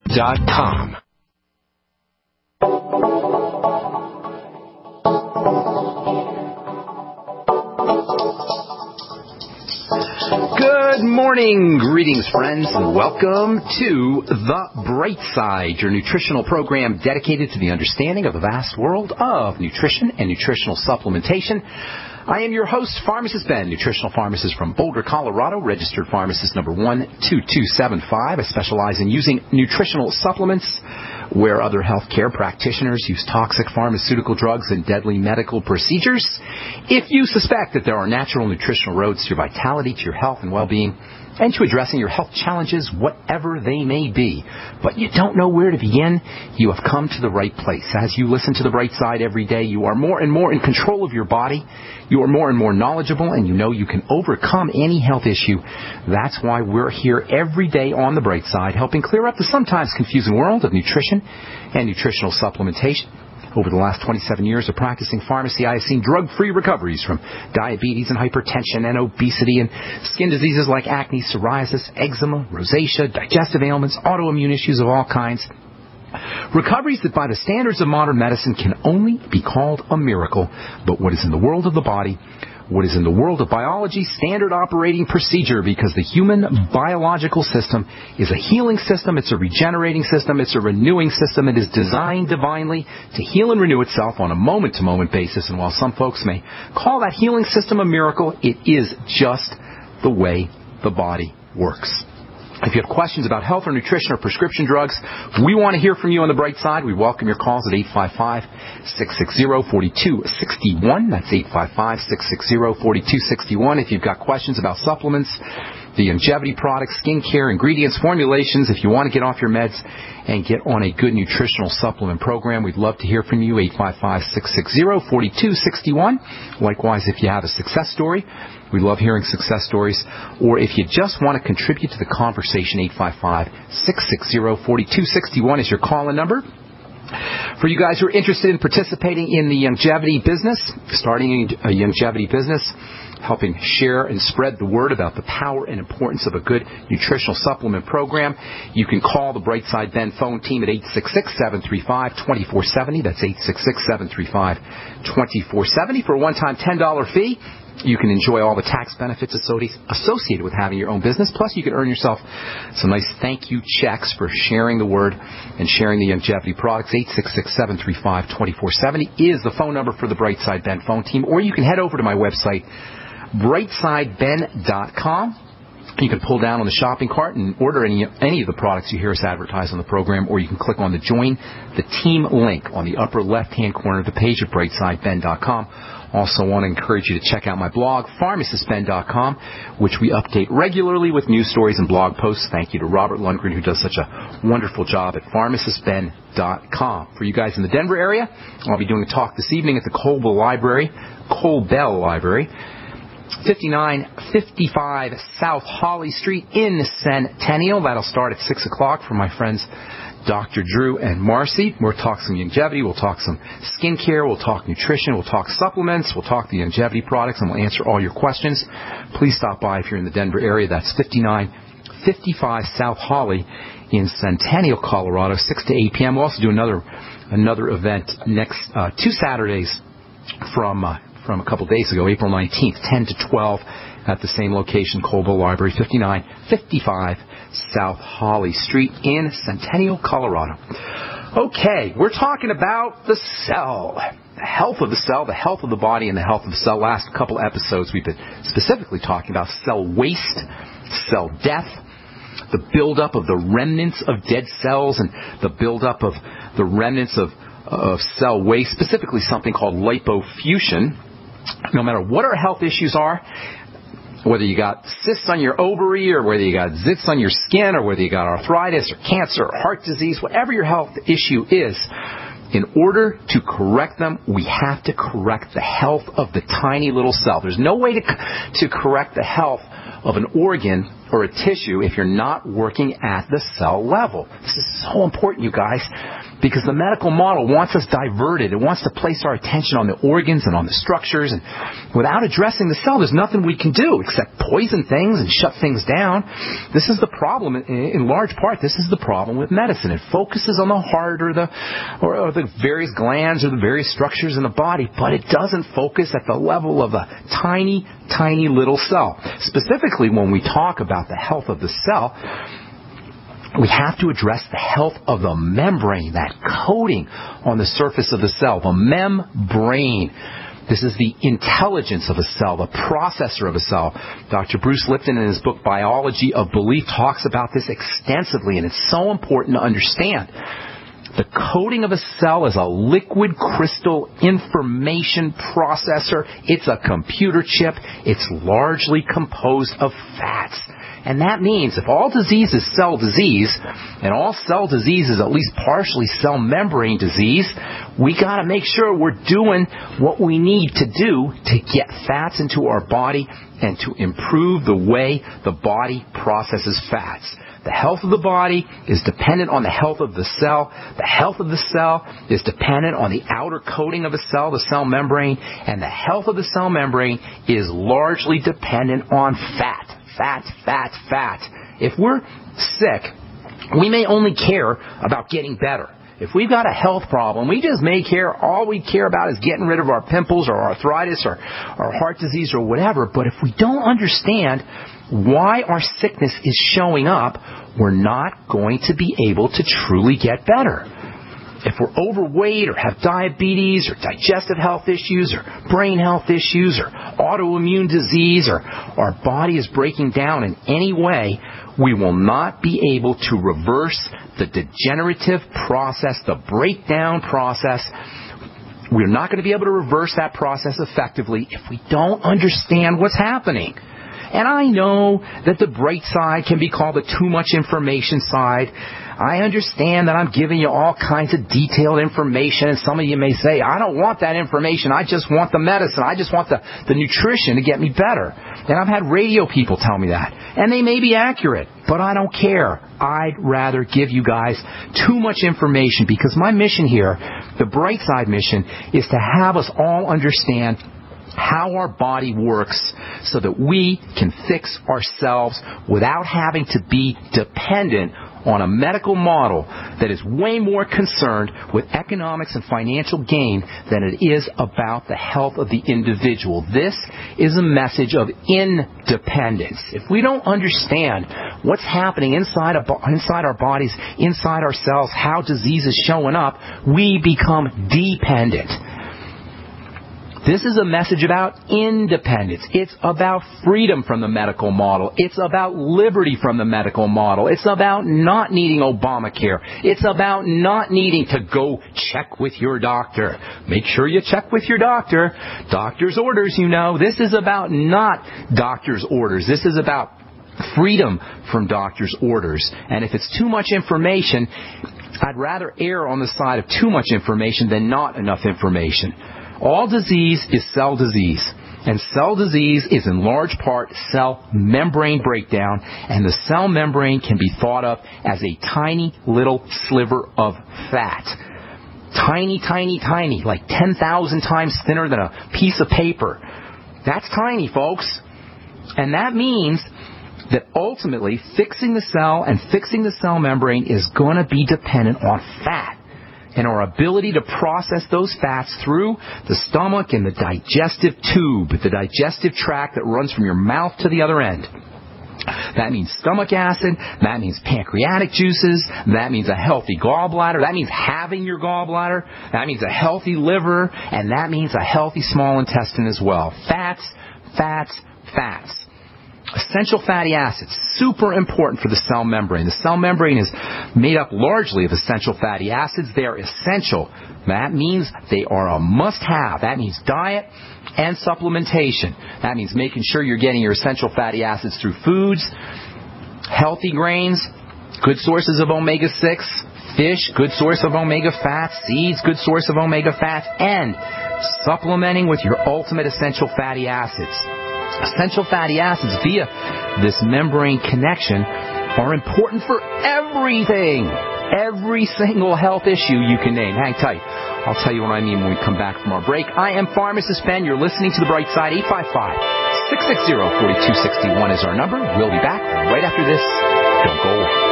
BrightSideBen.com. Good morning, greetings, friends, and welcome to The Bright Side, your nutritional program dedicated to the understanding of the vast world of nutrition and nutritional supplementation. I am your host, Pharmacist Ben, nutritional pharmacist from Boulder, Colorado, registered pharmacist number 12275. I specialize in using nutritional supplements where other healthcare practitioners use toxic pharmaceutical drugs and deadly medical procedures. If you suspect that there are natural nutritional roads to your vitality, to your health and well-being, and to addressing your health challenges, whatever they may be, but you don't know where to begin, you have come to the right place. As you listen to The Bright Side every day, you are more and more in control of your body, you are more and more knowledgeable, and you know you can overcome any health issue. That's why we're here every day on The Bright Side, helping clear up the sometimes confusing world of nutrition and nutritional supplementation. Over the last 27 years of practicing pharmacy, I have seen drug-free recoveries from diabetes and hypertension and obesity and skin diseases like acne, psoriasis, eczema, rosacea, digestive ailments, autoimmune issues of all kinds. Recoveries that by the standards of modern medicine can only be called a miracle. But what is in the world of the body, what is in the world of biology, standard operating procedure, because the human biological system is a healing system, it's a regenerating system, it's a renewing system. It is designed divinely to heal and renew itself on a moment-to-moment basis. And while some folks may call that healing system a miracle, it is just the way the body works. If you have questions about health or nutrition or prescription drugs, we want to hear from you on The Bright Side. We welcome your calls at 855-660-4261. That's 855-660-4261. If you've got questions about supplements, the longevity products, skincare, ingredients, formulations, if you want to get off your meds and get on a good nutritional supplement program, we'd love to hear from you, 855-660-4261. Likewise, if you have a success story, we love hearing success stories. Or if you just want to contribute to the conversation, 855-660-4261 is your call-in number. For you guys who are interested in participating in the longevity business, starting a longevity business, helping share and spread the word about the power and importance of a good nutritional supplement program, you can call the Brightside Ben phone team at 866-735-2470. That's 866-735-2470 for a one-time $10 fee. You can enjoy all the tax benefits associated with having your own business. Plus, you can earn yourself some nice thank you checks for sharing the word and sharing the longevity products. 866-735-2470 is the phone number for the Brightside Ben phone team. Or you can head over to my website, BrightSideBen.com. You can pull down on the shopping cart and order any of the products you hear us advertise on the program, or you can click on the Join the Team link on the upper left-hand corner of the page at BrightSideBen.com. Also want to encourage you to check out my blog, PharmacistBen.com, which we update regularly with news stories and blog posts. Thank you to Robert Lundgren, who does such a wonderful job at PharmacistBen.com. For you guys in the Denver area, I'll be doing a talk this evening at the Colbell Library, 5955 South Holly Street in Centennial. That'll start at 6 o'clock for my friends Dr. Drew and Marcy. We'll talk some longevity, we'll talk some skincare, we'll talk nutrition, we'll talk supplements, we'll talk the longevity products, and we'll answer all your questions. Please stop by if you're in the Denver area. That's 5955 South Holly in Centennial, Colorado, 6 to 8 p.m. We'll also do another event next 2 Saturdays from a couple days ago, April 19th, 10 to 12 at the same location, Colbell Library, 5955 South Holly Street in Centennial, Colorado. Okay, we're talking about the cell, the health of the cell, the health of the body, and the health of the cell. Last couple episodes, we've been specifically talking about cell waste, cell death, the buildup of the remnants of dead cells, and the buildup of the remnants of cell waste, specifically something called lipofuscin. No matter what our health issues are, whether you got cysts on your ovary, or whether you got zits on your skin, or whether you got arthritis or cancer or heart disease, whatever your health issue is, in order to correct them, we have to correct the health of the tiny little cell. There's no way to correct the health of an organ or a tissue if you're not working at the cell level. This is so important, you guys, because the medical model wants us diverted. It wants to place our attention on the organs and on the structures, and without addressing the cell, there's nothing we can do except poison things and shut things down. This is the problem, in large part, this is the problem with medicine. It focuses on the heart or the various glands or the various structures in the body, but it doesn't focus at the level of a tiny, tiny little cell. Specifically, when we talk about the health of the cell, we have to address the health of the membrane, that coating on the surface of the cell, the membrane. This is the intelligence of a cell, the processor of a cell. Dr. Bruce Lipton, in his book Biology of Belief, talks about this extensively, and it's so important to understand. The coating of a cell is a liquid crystal information processor. It's a computer chip. It's largely composed of fats. And that means if all disease is cell disease, and all cell disease is at least partially cell membrane disease, we got to make sure we're doing what we need to do to get fats into our body and to improve the way the body processes fats. The health of the body is dependent on the health of the cell. The health of the cell is dependent on the outer coating of a cell, the cell membrane. And the health of the cell membrane is largely dependent on fat. Fat, fat, fat. If we're sick, we may only care about getting better. If we've got a health problem, all we care about is getting rid of our pimples or arthritis or heart disease or whatever. But if we don't understand why our sickness is showing up, we're not going to be able to truly get better. If we're overweight or have diabetes or digestive health issues or brain health issues or autoimmune disease or our body is breaking down in any way, we will not be able to reverse the degenerative process, the breakdown process. We're not going to be able to reverse that process effectively if we don't understand what's happening. And I know that the bright side can be called the too much information side. I understand that I'm giving you all kinds of detailed information, and some of you may say, I don't want that information. I just want the medicine. I just want the nutrition to get me better. And I've had radio people tell me that. And they may be accurate, but I don't care. I'd rather give you guys too much information because my mission here, the bright side mission, is to have us all understand how our body works so that we can fix ourselves without having to be dependent on a medical model that is way more concerned with economics and financial gain than it is about the health of the individual. This is a message of independence. If we don't understand what's happening inside our bodies, inside our cells, how disease is showing up, we become dependent. This is a message about independence. It's about freedom from the medical model. It's about liberty from the medical model. It's about not needing Obamacare. It's about not needing to go check with your doctor. Make sure you check with your doctor. Doctor's orders, you know. This is about not doctor's orders. This is about freedom from doctor's orders. And if it's too much information, I'd rather err on the side of too much information than not enough information. All disease is cell disease, and cell disease is in large part cell membrane breakdown, and the cell membrane can be thought of as a tiny little sliver of fat. Tiny, tiny, tiny, like 10,000 times thinner than a piece of paper. That's tiny, folks. And that means that ultimately fixing the cell and fixing the cell membrane is going to be dependent on fat. And our ability to process those fats through the stomach and the digestive tube, the digestive tract that runs from your mouth to the other end. That means stomach acid. That means pancreatic juices. That means a healthy gallbladder. That means having your gallbladder. That means a healthy liver. And that means a healthy small intestine as well. Fats, fats, fats. Essential fatty acids, super important for the cell membrane. The cell membrane is made up largely of essential fatty acids. They are essential. That means they are a must-have. That means diet and supplementation. That means making sure you're getting your essential fatty acids through foods, healthy grains, good sources of omega-6, fish, good source of omega fats, seeds, good source of omega fats, and supplementing with your ultimate essential fatty acids. Essential fatty acids via this membrane connection are important for everything. Every single health issue you can name. Hang tight. I'll tell you what I mean when we come back from our break. I am Pharmacist Ben. You're listening to The Bright Side. 855-660-4261 is our number. We'll be back right after this. Don't go away.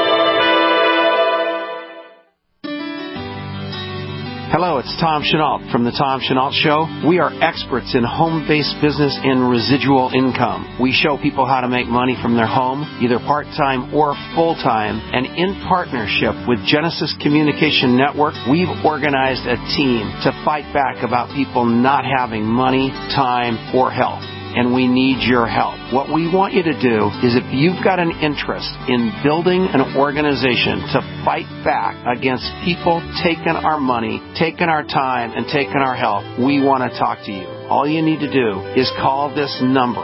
Hello, it's Tom Chenault from The Tom Chenault Show. We are experts in home-based business and residual income. We show people how to make money from their home, either part-time or full-time. And in partnership with Genesis Communication Network, we've organized a team to fight back about people not having money, time, or health. And we need your help. What we want you to do is, if you've got an interest in building an organization to fight back against people taking our money, taking our time, and taking our health, we want to talk to you. All you need to do is call this number,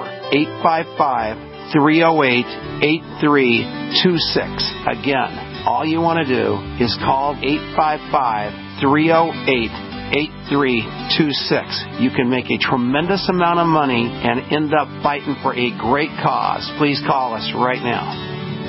855-308-8326. Again, all you want to do is call 855-308-8326. You can make a tremendous amount of money and end up fighting for a great cause. Please call us right now.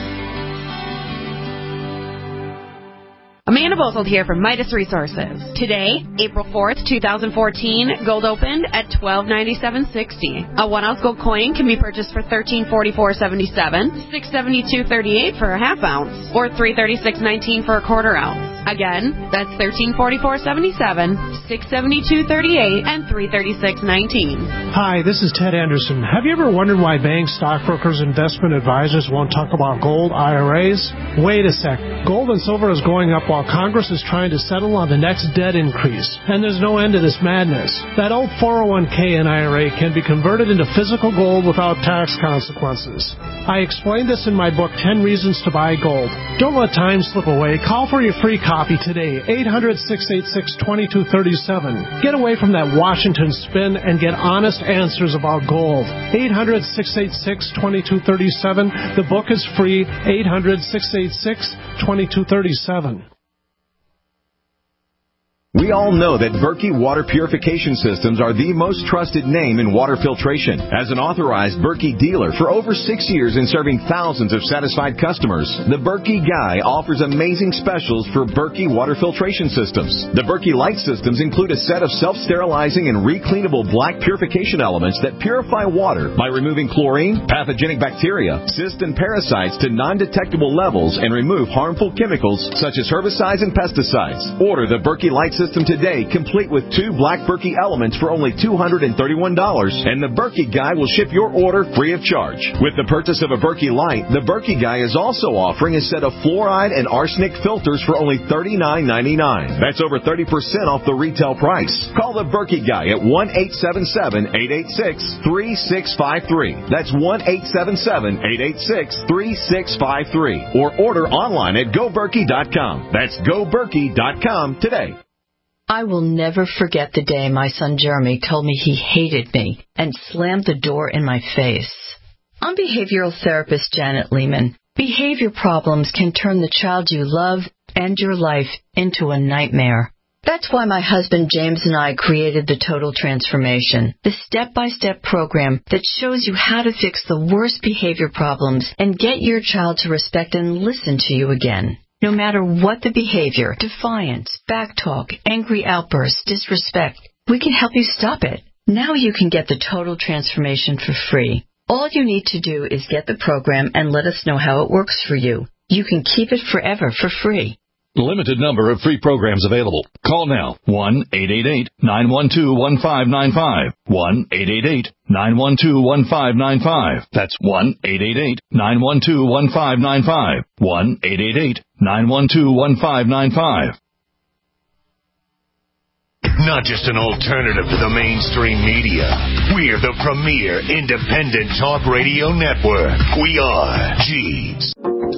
Amanda Bozold here from Midas Resources. Today, April 4th, 2014, gold opened at $1297.60. A 1-ounce gold coin can be purchased for $1344.77, $672.38 for a half ounce, or $336.19 for a quarter ounce. Again, that's $1344.77, $672.38, and $336.19. Hi, this is Ted Anderson. Have you ever wondered why banks, stockbrokers, investment advisors won't talk about gold IRAs? Wait a sec. Gold and silver is going up while Congress is trying to settle on the next debt increase, and there's no end to this madness. That old 401k and IRA can be converted into physical gold without tax consequences. I explained this in my book, 10 Reasons to Buy Gold. Don't let time slip away. Call for your free copy today, 800-686-2237. Get away from that Washington spin and get honest answers about gold. 800-686-2237. The book is free, 800-686-2237. We all know that Berkey Water Purification Systems are the most trusted name in water filtration. As an authorized Berkey dealer for over 6 years and serving thousands of satisfied customers, the Berkey Guy offers amazing specials for Berkey Water Filtration Systems. The Berkey Light Systems include a set of self-sterilizing and recleanable black purification elements that purify water by removing chlorine, pathogenic bacteria, cysts, and parasites to non-detectable levels and remove harmful chemicals such as herbicides and pesticides. Order the Berkey Light System today, complete with 2 black Berkey elements for only $231, and the Berkey Guy will ship your order free of charge. With the purchase of a Berkey Light, the Berkey Guy is also offering a set of fluoride and arsenic filters for only $39.99. That's over 30% off the retail price. Call the Berkey Guy at 1-877-886-3653. That's 1-877-886-3653. Or order online at GoBerkey.com. That's GoBerkey.com today. I will never forget the day my son Jeremy told me he hated me and slammed the door in my face. I'm behavioral therapist Janet Lehman. Behavior problems can turn the child you love and your life into a nightmare. That's why my husband James and I created the Total Transformation, the step-by-step program that shows you how to fix the worst behavior problems and get your child to respect and listen to you again. No matter what the behavior, defiance, backtalk, angry outbursts, disrespect, we can help you stop it. Now you can get the Total Transformation for free. All you need to do is get the program and let us know how it works for you. You can keep it forever for free. Limited number of free programs available. Call now. 1-888-912-1595. 1-888-912-1595. That's 1-888-912-1595. 1-888-912-1595. Not just an alternative to the mainstream media. We're the premier independent talk radio network. We are G's.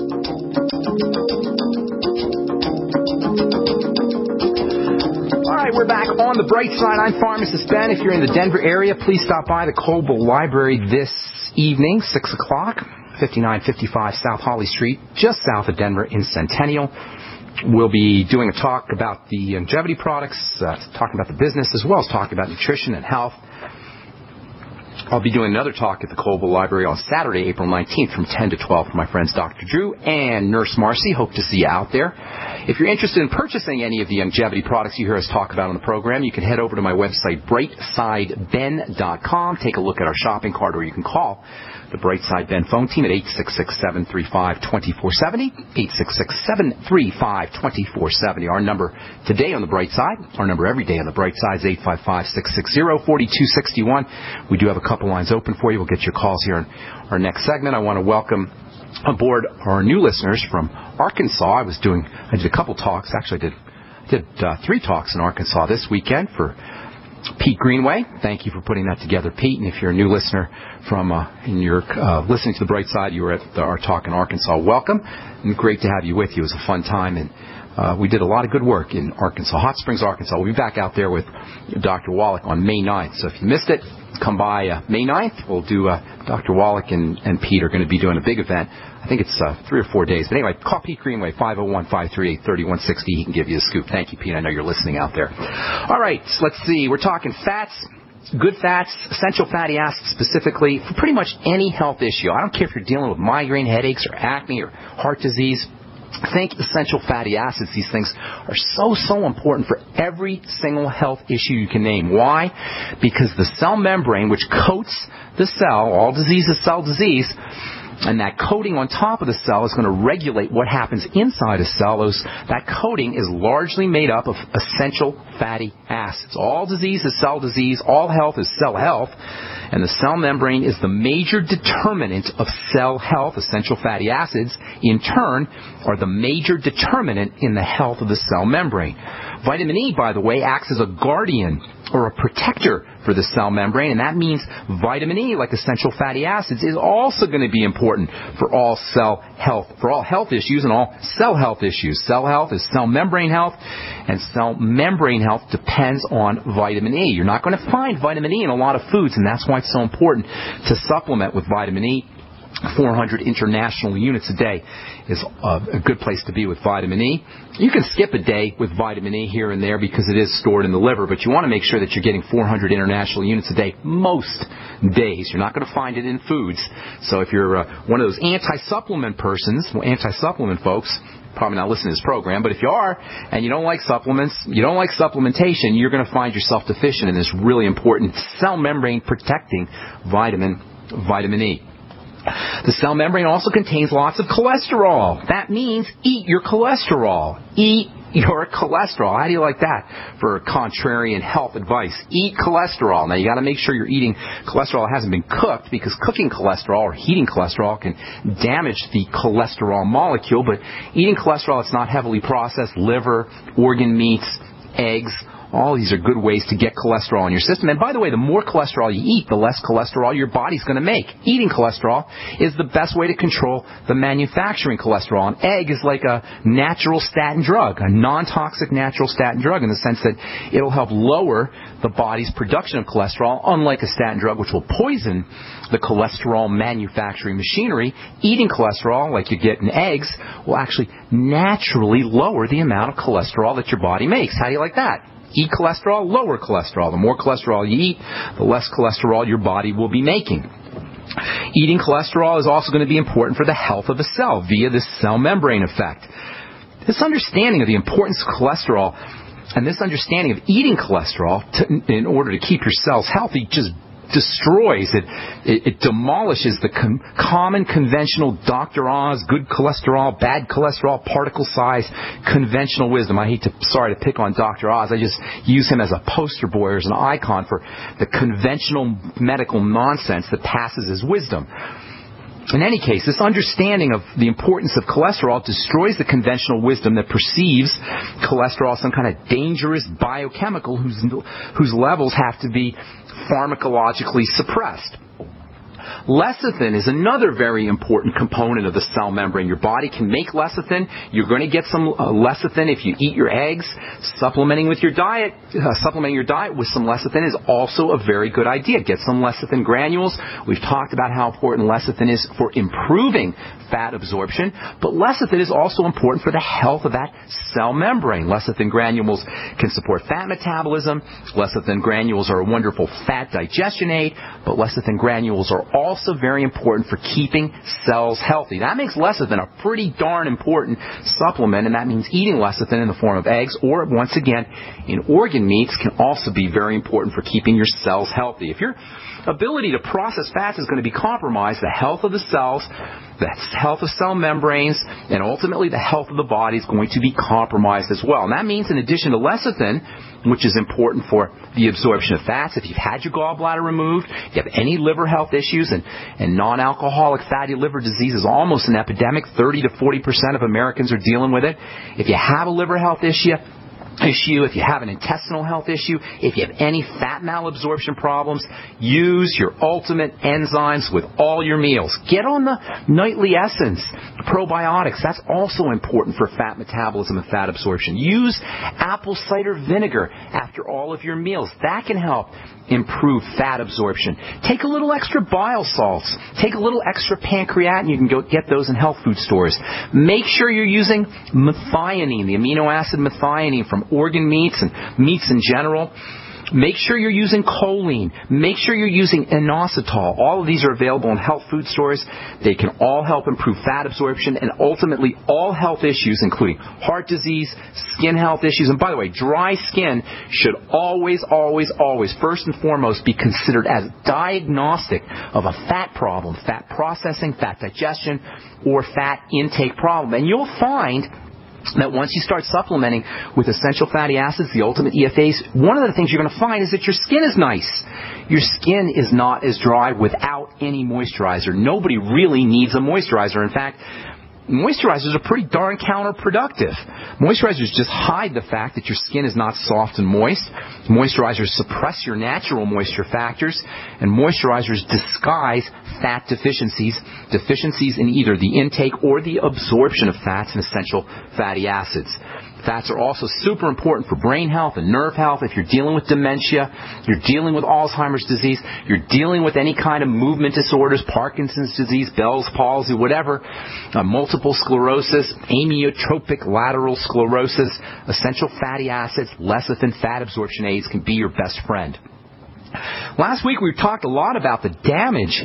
All right, we're back on the bright side. I'm Pharmacist Ben. If you're in the Denver area, please stop by the Coble Library this evening, 6 o'clock, 5955 South Holly Street, just south of Denver in Centennial. We'll be doing a talk about the longevity products, talking about the business, as well as talking about nutrition and health. I'll be doing another talk at the Colville Library on Saturday, April 19th from 10 to 12 with my friends Dr. Drew and Nurse Marcy. Hope to see you out there. If you're interested in purchasing any of the longevity products you hear us talk about on the program, you can head over to my website, brightsideben.com. Take a look at our shopping cart, or you can call the Brightside Ben phone team at 866-735-2470, 866-735-2470. Our number today on the Bright Side, our number every day on the Bright Side is 855-660-4261. We do have a couple lines open for you. We'll get your calls here in our next segment. I want to welcome aboard our new listeners from Arkansas. I did a couple talks. Actually, I did 3 talks in Arkansas this weekend for Pete Greenway. Thank you for putting that together, Pete. And if you're a new listener and you're listening to the Bright Side, you were at our talk in Arkansas, welcome. And great to have you with you. It was a fun time, and we did a lot of good work in Arkansas, Hot Springs, Arkansas. We'll be back out there with Dr. Wallach on May 9th. So if you missed it, come by May 9th. We'll do Dr. Wallach and Pete are going to be doing a big event. I think it's 3 or 4 days. But anyway, call Pete Greenway, 501-538-3160. He can give you a scoop. Thank you, Pete. I know you're listening out there. All right, let's see. We're talking fats, good fats, essential fatty acids specifically, for pretty much any health issue. I don't care if you're dealing with migraine, headaches, or acne, or heart disease. Think essential fatty acids. These things are so important for every single health issue you can name. Why? Because the cell membrane, which coats the cell, all disease is cell disease, and that coating on top of the cell is going to regulate what happens inside a cell. That coating is largely made up of essential fatty acids. All disease is cell disease. All health is cell health. And the cell membrane is the major determinant of cell health. Essential fatty acids, in turn, are the major determinant in the health of the cell membrane. Vitamin E, by the way, acts as a guardian or a protector for the cell membrane, and that means vitamin E, like essential fatty acids, is also going to be important for all cell health, for all health issues and all cell health issues. Cell health is cell membrane health, and cell membrane health depends on vitamin E. You're not going to find vitamin E in a lot of foods, and that's why it's so important to supplement with vitamin E. 400 international units a day is a good place to be with vitamin E. You can skip a day with vitamin E here and there because it is stored in the liver, but you want to make sure that you're getting 400 international units a day most days. You're not going to find it in foods. So if you're one of those anti-supplement folks, probably not listening to this program, but if you are and you don't like supplements, you don't like supplementation, you're going to find yourself deficient in this really important cell membrane protecting vitamin E. The cell membrane also contains lots of cholesterol. That means eat your cholesterol. Eat your cholesterol. How do you like that for contrarian health advice? Eat cholesterol. Now, you got to make sure you're eating cholesterol that hasn't been cooked, because cooking cholesterol or heating cholesterol can damage the cholesterol molecule. But eating cholesterol that's not heavily processed, liver, organ meats, eggs, all these are good ways to get cholesterol in your system. And by the way, the more cholesterol you eat, the less cholesterol your body's going to make. Eating cholesterol is the best way to control the manufacturing cholesterol. An egg is like a natural statin drug, a non-toxic natural statin drug, in the sense that it'll help lower the body's production of cholesterol, unlike a statin drug, which will poison the cholesterol manufacturing machinery. Eating cholesterol, like you get in eggs, will actually naturally lower the amount of cholesterol that your body makes. How do you like that? Eat cholesterol, lower cholesterol. The more cholesterol you eat, the less cholesterol your body will be making. Eating cholesterol is also going to be important for the health of a cell via the cell membrane effect. This understanding of the importance of cholesterol and this understanding of eating cholesterol in order to keep your cells healthy just destroys it. It demolishes the common conventional Dr. Oz, good cholesterol, bad cholesterol, particle size, conventional wisdom. Sorry to pick on Dr. Oz. I just use him as a poster boy or as an icon for the conventional medical nonsense that passes as wisdom. In any case, this understanding of the importance of cholesterol destroys the conventional wisdom that perceives cholesterol as some kind of dangerous biochemical whose levels have to be pharmacologically suppressed. Lecithin is another very important component of the cell membrane. Your body can make lecithin. You're going to get some lecithin if you eat your eggs. Supplementing your diet with some lecithin is also a very good idea. Get some lecithin granules. We've talked about how important lecithin is for improving fat absorption, but lecithin is also important for the health of that cell membrane. Lecithin granules can support fat metabolism. Lecithin granules are a wonderful fat digestion aid, but lecithin granules are also very important for keeping cells healthy. That makes lecithin a pretty darn important supplement, and that means eating lecithin in the form of eggs or, once again, in organ meats can also be very important for keeping your cells healthy. If your ability to process fats is going to be compromised, the health of the cells, the health of cell membranes, and ultimately the health of the body is going to be compromised as well. And that means in addition to lecithin, which is important for the absorption of fats, if you've had your gallbladder removed, if you have any liver health issues, and non-alcoholic fatty liver disease is almost an epidemic, 30 to 40% of Americans are dealing with it. If you have a liver health issue, if you have an intestinal health issue, if you have any fat malabsorption problems, use your ultimate enzymes with all your meals. Get on the nightly essence, probiotics. That's also important for fat metabolism and fat absorption. Use apple cider vinegar after all of your meals. That can help improve fat absorption. Take a little extra bile salts. Take a little extra pancreatin. You can go get those in health food stores. Make sure you're using methionine, the amino acid methionine from organ meats and meats in general. Make sure you're using choline. Make sure you're using inositol. All of these are available in health food stores. They can all help improve fat absorption and ultimately all health issues, including heart disease, skin health issues. And by the way, dry skin should always, first and foremost, be considered as diagnostic of a fat problem, fat processing, fat digestion, or fat intake problem. And you'll find that once you start supplementing with essential fatty acids, the ultimate EFAs, one of the things you're going to find is that your skin is nice. Your skin is not as dry without any moisturizer. Nobody really needs a moisturizer. In fact, moisturizers are pretty darn counterproductive. Moisturizers just hide the fact that your skin is not soft and moist. Moisturizers suppress your natural moisture factors, and moisturizers disguise fat deficiencies in either the intake or the absorption of fats and essential fatty acids. Fats are also super important for brain health and nerve health. If you're dealing with dementia, you're dealing with Alzheimer's disease, you're dealing with any kind of movement disorders, Parkinson's disease, Bell's palsy, whatever, multiple sclerosis, amyotrophic lateral sclerosis, essential fatty acids, lecithin, fat absorption aids can be your best friend. Last week we talked a lot about the damage,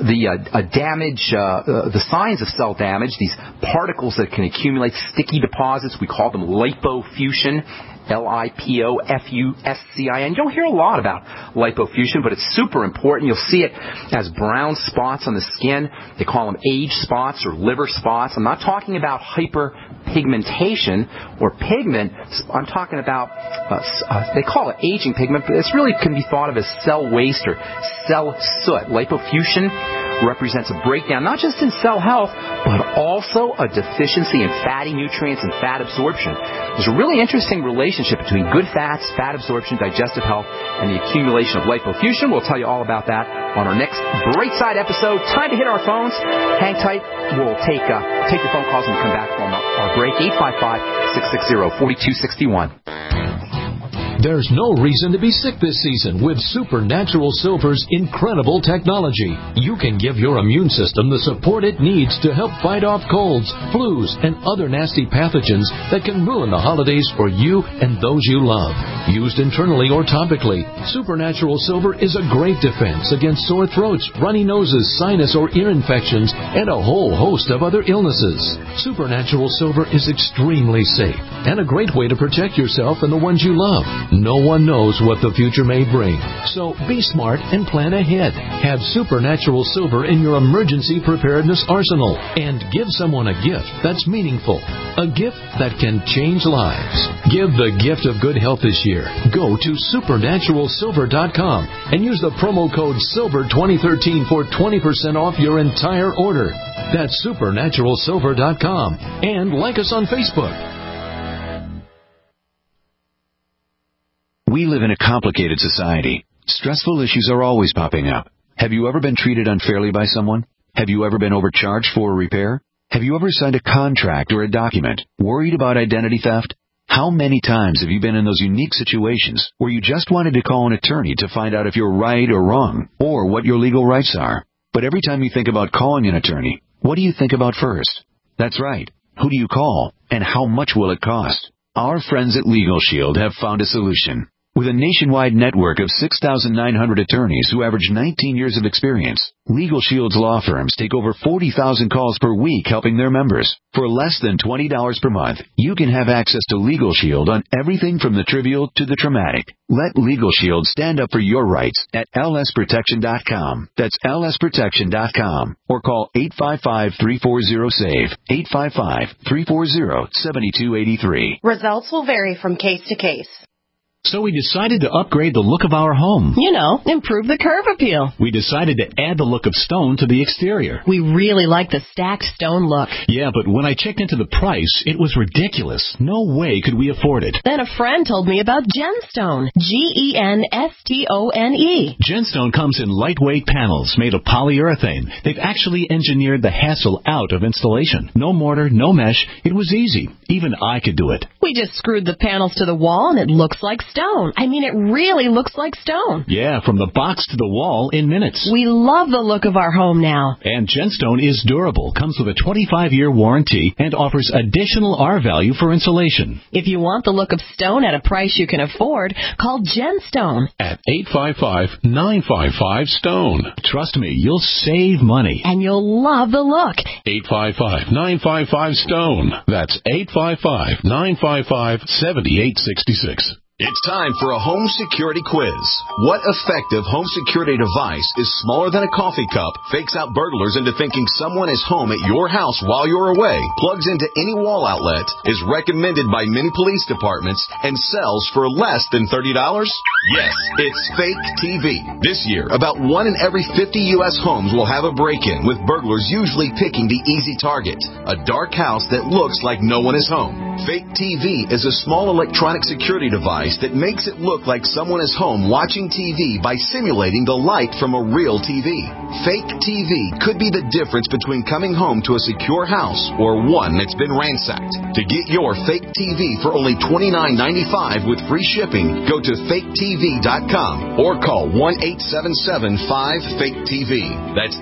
the signs of cell damage, these particles that can accumulate, sticky deposits. We call them lipofuscin. Lipofuscin. You don't hear a lot about lipofuscin, but it's super important. You'll see it as brown spots on the skin. They call them age spots or liver spots. I'm not talking about hyperpigmentation or pigment. I'm talking about, they call it aging pigment, but this really can be thought of as cell waste or cell soot. Lipofuscin represents a breakdown not just in cell health, but also a deficiency in fatty nutrients and fat absorption. There's a really interesting relationship between good fats, fat absorption, digestive health, and the accumulation of lipofuscin. We'll tell you all about that on our next Bright Side episode. Time to hit our phones. Hang tight. We'll take your phone calls when we come back from our break. 855-660-4261. There's no reason to be sick this season with Supernatural Silver's incredible technology. You can give your immune system the support it needs to help fight off colds, flus, and other nasty pathogens that can ruin the holidays for you and those you love. Used internally or topically, Supernatural Silver is a great defense against sore throats, runny noses, sinus or ear infections, and a whole host of other illnesses. Supernatural Silver is extremely safe and a great way to protect yourself and the ones you love. No one knows what the future may bring, so be smart and plan ahead. Have Supernatural Silver in your emergency preparedness arsenal and give someone a gift that's meaningful, a gift that can change lives. Give the gift of good health this year. Go to supernaturalsilver.com and use the promo code SILVER2013 for 20% off your entire order. That's supernaturalsilver.com, and like us on Facebook. We live in a complicated society. Stressful issues are always popping up. Have you ever been treated unfairly by someone? Have you ever been overcharged for a repair? Have you ever signed a contract or a document worried about identity theft? How many times have you been in those unique situations where you just wanted to call an attorney to find out if you're right or wrong, or what your legal rights are? But every time you think about calling an attorney, what do you think about first? That's right. Who do you call, and how much will it cost? Our friends at Legal Shield have found a solution. With a nationwide network of 6,900 attorneys who average 19 years of experience, Legal Shield's law firms take over 40,000 calls per week helping their members. For less than $20 per month, you can have access to Legal Shield on everything from the trivial to the traumatic. Let Legal Shield stand up for your rights at lsprotection.com. That's lsprotection.com. Or call 855-340-SAVE, 855-340-7283. Results will vary from case to case. So we decided to upgrade the look of our home. You know, improve the curve appeal. We decided to add the look of stone to the exterior. We really like the stacked stone look. Yeah, but when I checked into the price, it was ridiculous. No way could we afford it. Then a friend told me about Genstone. Genstone. Genstone comes in lightweight panels made of polyurethane. They've actually engineered the hassle out of installation. No mortar, no mesh. It was easy. Even I could do it. We just screwed the panels to the wall and it looks like stone. I mean, it really looks like stone. Yeah, from the box to the wall in minutes. We love the look of our home now. And Genstone is durable, comes with a 25-year warranty, and offers additional R-value for insulation. If you want the look of stone at a price you can afford, call Genstone. At 855-955-STONE. Trust me, you'll save money. And you'll love the look. 855-955-STONE. That's 855-955-7866. It's time for a home security quiz. What effective home security device is smaller than a coffee cup, fakes out burglars into thinking someone is home at your house while you're away, plugs into any wall outlet, is recommended by many police departments, and sells for less than $30? Yes, it's Fake TV. This year, about 1 in every 50 U.S. homes will have a break-in, with burglars usually picking the easy target, a dark house that looks like no one is home. Fake TV is a small electronic security device that makes it look like someone is home watching TV by simulating the light from a real TV. Fake TV could be the difference between coming home to a secure house or one that's been ransacked. To get your Fake TV for only $29.95 with free shipping, go to faketv.com or call 1-877-5-FAKE-TV. That's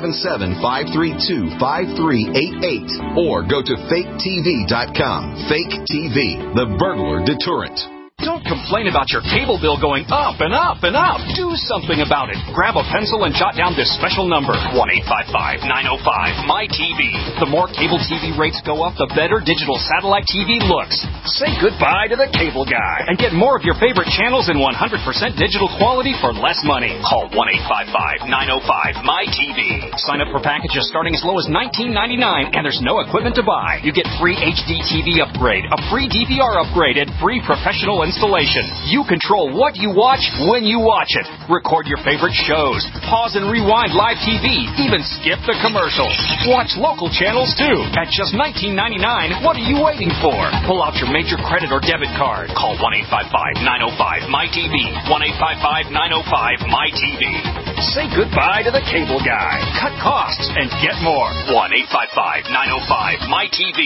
877-532-5388 or go to faketv.com. Fake TV, the burglar deterrent. Don't complain about your cable bill going up and up and up. Do something about it. Grab a pencil and jot down this special number, 1-855-905-MY-TV. The more cable TV rates go up, the better digital satellite TV looks. Say goodbye to the cable guy and get more of your favorite channels in 100% digital quality for less money. Call 1-855-905-MY-TV. Sign up for packages starting as low as $19.99 and there's no equipment to buy. You get free HD TV upgrade, a free DVR upgrade, and free professional installation. You control what you watch when you watch it. Record your favorite shows. Pause and rewind live TV. Even skip the commercials. Watch local channels too. At just $19.99, what are you waiting for? Pull out your major credit or debit card. Call 1-855-905-MY-TV. 1-855-905-MY-TV. Say goodbye to the cable guy. Cut costs and get more. 1-855-905-MY-TV.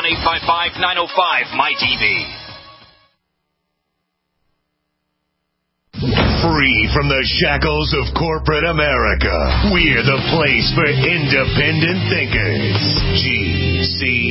1-855-905-MY-TV. Free from the shackles of corporate America, we're the place for independent thinkers. GC.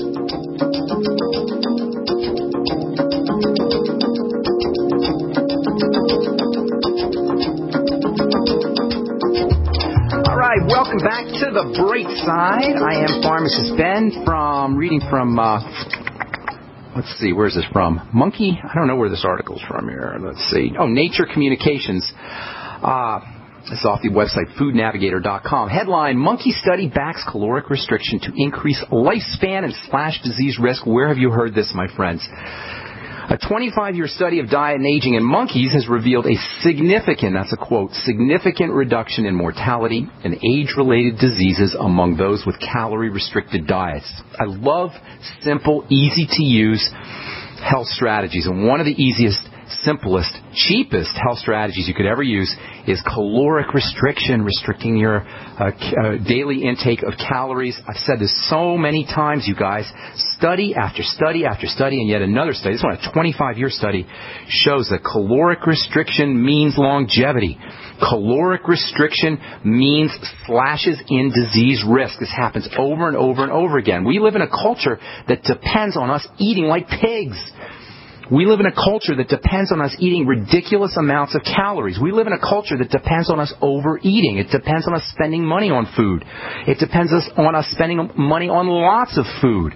All right, welcome back to The Bright Side. I am Pharmacist Ben reading from let's see, where's this from? Monkey? I don't know where this article's from here. Let's see. Oh, Nature Communications. This is off the website foodnavigator.com. Headline, Monkey Study Backs Caloric Restriction to Increase Lifespan and Slash Disease Risk. Where have you heard this, my friends? A 25-year study of diet and aging in monkeys has revealed a significant, that's a quote, significant reduction in mortality and age-related diseases among those with calorie-restricted diets. I love simple, easy-to-use health strategies, and one of the easiest simplest, cheapest health strategies you could ever use is caloric restriction, restricting your daily intake of calories. I've said this so many times, you guys. Study after study after study, and yet another study, this one, a 25-year study, shows that caloric restriction means longevity. Caloric restriction means slashes in disease risk. This happens over and over and over again. We live in a culture that depends on us eating like pigs. We live in a culture that depends on us eating ridiculous amounts of calories. We live in a culture that depends on us overeating. It depends on us spending money on food. It depends on us spending money on lots of food.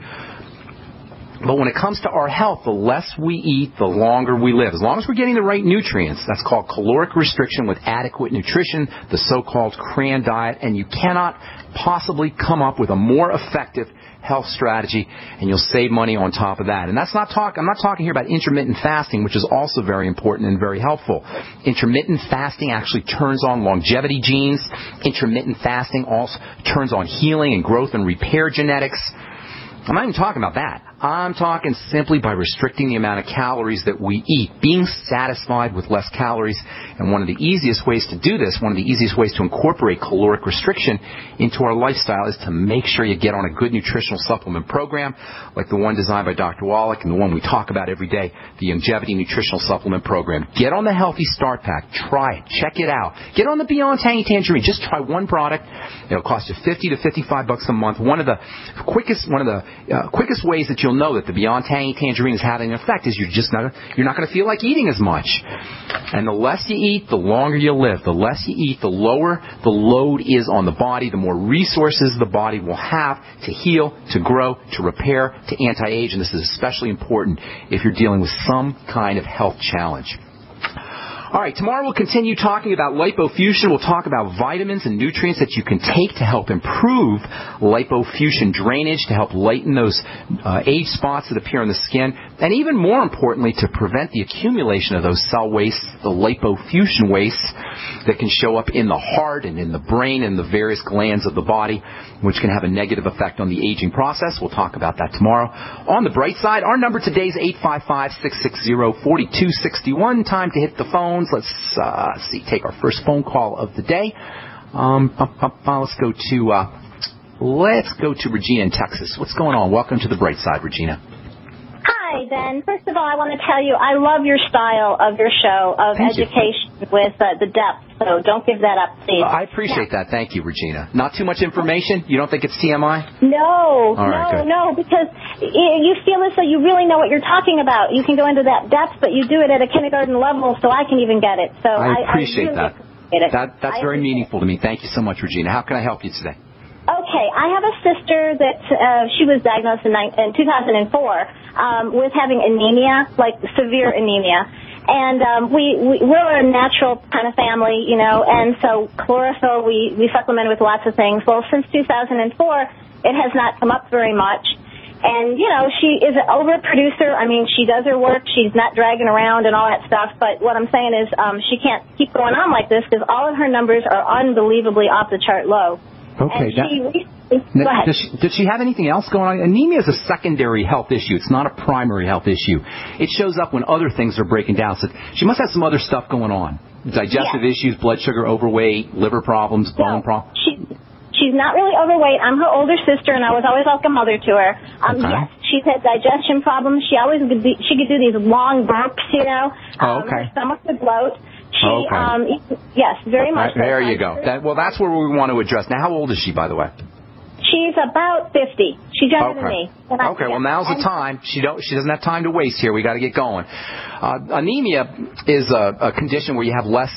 But when it comes to our health, the less we eat, the longer we live. As long as we're getting the right nutrients, that's called caloric restriction with adequate nutrition, the so-called CRAN diet, and you cannot possibly come up with a more effective health strategy, and you'll save money on top of that. And I'm not talking here about intermittent fasting, which is also very important and very helpful. Intermittent fasting actually turns on longevity genes. Intermittent fasting also turns on healing and growth and repair genetics. I'm not even talking about that. I'm talking simply by restricting the amount of calories that we eat, being satisfied with less calories. And one of the easiest ways to do this, one of the easiest ways to incorporate caloric restriction into our lifestyle is to make sure you get on a good nutritional supplement program, like the one designed by Dr. Wallach and the one we talk about every day, the Longevity Nutritional Supplement Program. Get on the Healthy Start Pack. Try it. Check it out. Get on the Beyond Tangy Tangerine. Just try one product. It'll cost you $50 to $55 a month. One of the quickest ways that you'll know that the Beyond Tangy Tangerine is having an effect is you're not going to feel like eating as much. And the less you eat, the longer you'll live. The less you eat, the lower the load is on the body, the more resources the body will have to heal, to grow, to repair, to anti-age. And this is especially important if you're dealing with some kind of health challenge. All right, tomorrow we'll continue talking about lipofusion. We'll talk about vitamins and nutrients that you can take to help improve lipofusion drainage, to help lighten those age spots that appear on the skin, and even more importantly, to prevent the accumulation of those cell wastes, the lipofusion wastes that can show up in the heart and in the brain and the various glands of the body, which can have a negative effect on the aging process. We'll talk about that tomorrow. On the bright side, our number today is 855-660-4261. Time to hit the phone. Let's take our first phone call of the day. Let's go to Regina in Texas. What's going on? Welcome to the bright side, Regina. Hi, Ben. First of all, I want to tell you I love your style of your show of education with the depth, so don't give that up, please. I appreciate that. Thank you, Regina. Not too much information? You don't think it's TMI? No, because you feel as though you really know what you're talking about. You can go into that depth, but you do it at a kindergarten level, so I can even get it. So I appreciate really that. That's very meaningful to me. Thank you so much, Regina. How can I help you today? Okay, I have a sister that she was diagnosed in 2004 with having anemia, like severe anemia. And we're a natural kind of family, you know, and so chlorophyll, we supplement with lots of things. Well, since 2004, it has not come up very much. And, you know, she is an overproducer. I mean, she does her work. She's not dragging around and all that stuff. But what I'm saying is she can't keep going on like this because all of her numbers are unbelievably off the chart low. Okay. Go ahead. Does she have anything else going on? Anemia is a secondary health issue. It's not a primary health issue. It shows up when other things are breaking down. So she must have some other stuff going on. Digestive issues, blood sugar, overweight, liver problems, bone problems. She's not really overweight. I'm her older sister, and I was always like a mother to her. Yes, she's had digestion problems. She could do these long burps, you know. Her stomach would bloat. Yes, very much. There you go. That's where we want to address. Now, how old is she, by the way? She's about 50. She's younger than me. Well, now's the time. She doesn't have time to waste here. We got to get going. Anemia is a condition where you have less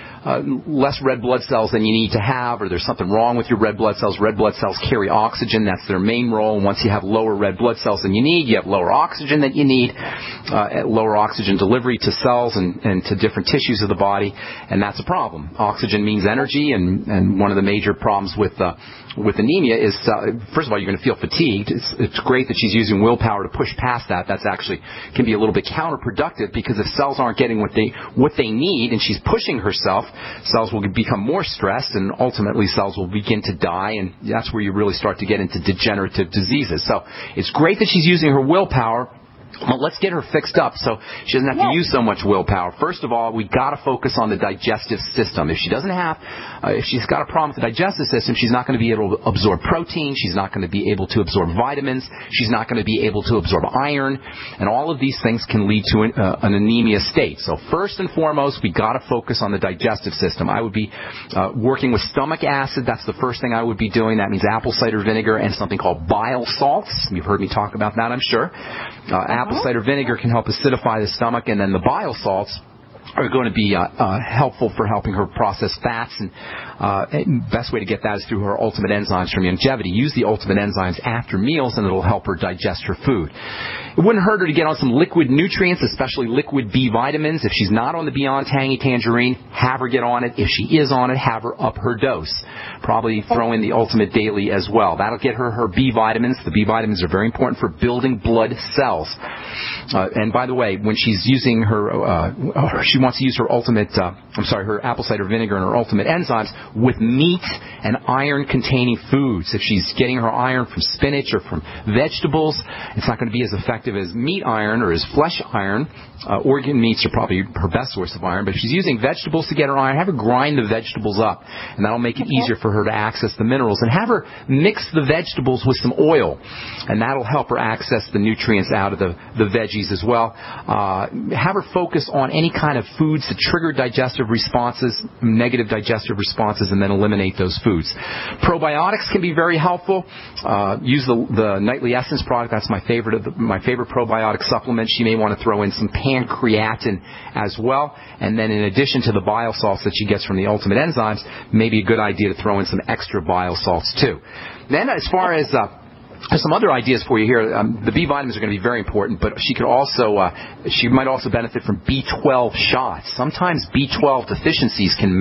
red blood cells than you need to have, or there's something wrong with your red blood cells. Red blood cells carry oxygen. That's their main role. And once you have lower red blood cells than you need, you have lower oxygen than you need, lower oxygen delivery to cells and to different tissues of the body, and that's a problem. Oxygen means energy, and one of the major problems with anemia is, first of all, you're going to feel fatigued. It's great that she's using willpower to push past that. That's actually can be a little bit counterproductive, because if cells aren't getting what they need and she's pushing herself, cells will become more stressed, and ultimately cells will begin to die, and that's where you really start to get into degenerative diseases. So it's great that she's using her willpower Well, let's get her fixed up so she doesn't have to use so much willpower. First of all, we got to focus on the digestive system. If she's got a problem with the digestive system, she's not going to be able to absorb protein. She's not going to be able to absorb vitamins. She's not going to be able to absorb iron. And all of these things can lead to an anemia state. So first and foremost, we got to focus on the digestive system. I would be working with stomach acid. That's the first thing I would be doing. That means apple cider vinegar and something called bile salts. You've heard me talk about that, I'm sure. Apple cider vinegar can help acidify the stomach, and then the bile salts are going to be helpful for helping her process fats. And best way to get that is through her Ultimate Enzymes from Youngevity. Use the Ultimate Enzymes after meals, and it'll help her digest her food. It wouldn't hurt her to get on some liquid nutrients, especially liquid B vitamins. If she's not on the Beyond Tangy Tangerine, have her get on it. If she is on it, have her up her dose. Probably throw in the Ultimate Daily as well. That'll get her B vitamins. The B vitamins are very important for building blood cells. And by the way, when she's using she wants to use her her apple cider vinegar and her Ultimate Enzymes with meat and iron-containing foods. If she's getting her iron from spinach or from vegetables, it's not going to be as effective as meat iron or as flesh iron. Organ meats are probably her best source of iron, but if she's using vegetables to get her iron, have her grind the vegetables up, and that'll make it easier for her to access the minerals. And have her mix the vegetables with some oil, and that'll help her access the nutrients out of the veggies as well. Have her focus on any kind of foods that trigger digestive responses, negative digestive responses, and then eliminate those foods. Probiotics can be very helpful. Use the Nightly Essence product. That's my favorite probiotic supplement. She may want to throw in some pancreatin as well. And then in addition to the bile salts that she gets from the Ultimate Enzymes, maybe a good idea to throw in some extra bile salts too. Then as far as there's some other ideas for you here. The B vitamins are going to be very important, but she might also benefit from B12 shots. Sometimes B12 deficiencies can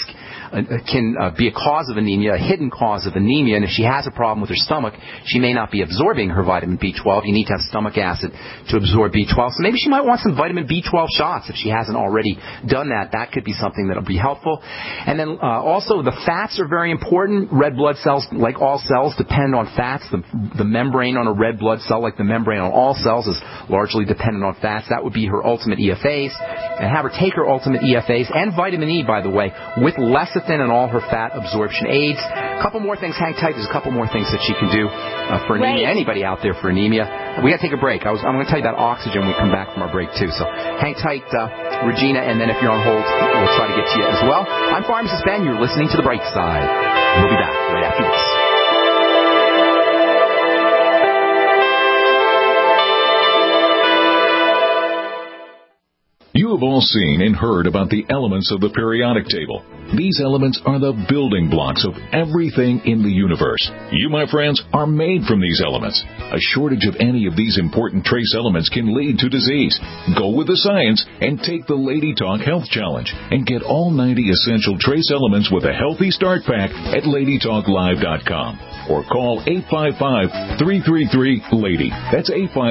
be a cause of anemia, a hidden cause of anemia, and if she has a problem with her stomach, she may not be absorbing her vitamin B12. You need to have stomach acid to absorb B12. So maybe she might want some vitamin B12 shots if she hasn't already done that. That could be something that will be helpful. And then also the fats are very important. Red blood cells, like all cells, depend on fats. The membrane on a red blood cell, like the membrane on all cells, is largely dependent on fats. That would be her Ultimate EFAs. And have her take her Ultimate EFAs and vitamin E, by the way, with lecithin and all her fat absorption aids. A couple more things. Hang tight. There's a couple more things that she can do for anemia. Right. Anybody out there for anemia. We got to take a break. I'm going to tell you about oxygen when we come back from our break, too. So hang tight, Regina, and then if you're on hold, we'll try to get to you as well. I'm Pharmacist Ben. You're listening to The Bright Side. We'll be back right after this. You have all seen and heard about the elements of the periodic table. These elements are the building blocks of everything in the universe. You, my friends, are made from these elements. A shortage of any of these important trace elements can lead to disease. Go with the science and take the Lady Talk Health Challenge and get all 90 essential trace elements with a healthy start pack at LadyTalkLive.com or call 855-333-LADY. That's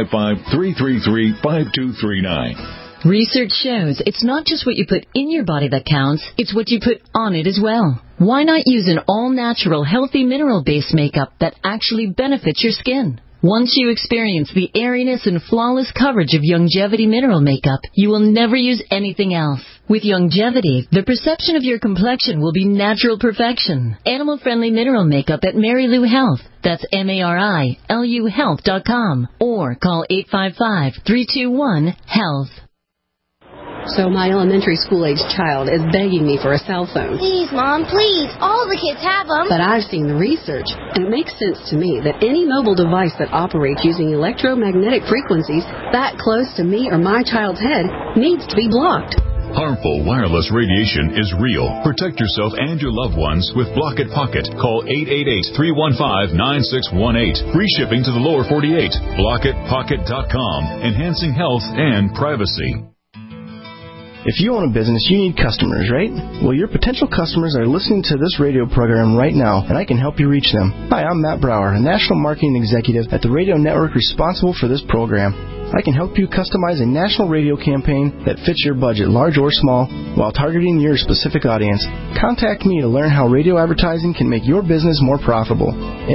855-333-5239. Research shows it's not just what you put in your body that counts, it's what you put on it as well. Why not use an all-natural, healthy mineral-based makeup that actually benefits your skin? Once you experience the airiness and flawless coverage of Youngevity mineral makeup, you will never use anything else. With Youngevity, the perception of your complexion will be natural perfection. Animal-friendly mineral makeup at Mary Lou Health. That's MARILU Health.com. Or call 855-321-HEALTH. So my elementary school-aged child is begging me for a cell phone. Please, Mom, please. All the kids have them. But I've seen the research, and it makes sense to me that any mobile device that operates using electromagnetic frequencies that close to me or my child's head needs to be blocked. Harmful wireless radiation is real. Protect yourself and your loved ones with Block It Pocket. Call 888-315-9618. Free shipping to the lower 48. BlockItPocket.com. Enhancing health and privacy. If you own a business, you need customers, right? Well, your potential customers are listening to this radio program right now, and I can help you reach them. Hi, I'm Matt Brower, a National Marketing Executive at the radio network responsible for this program. I can help you customize a national radio campaign that fits your budget, large or small, while targeting your specific audience. Contact me to learn how radio advertising can make your business more profitable.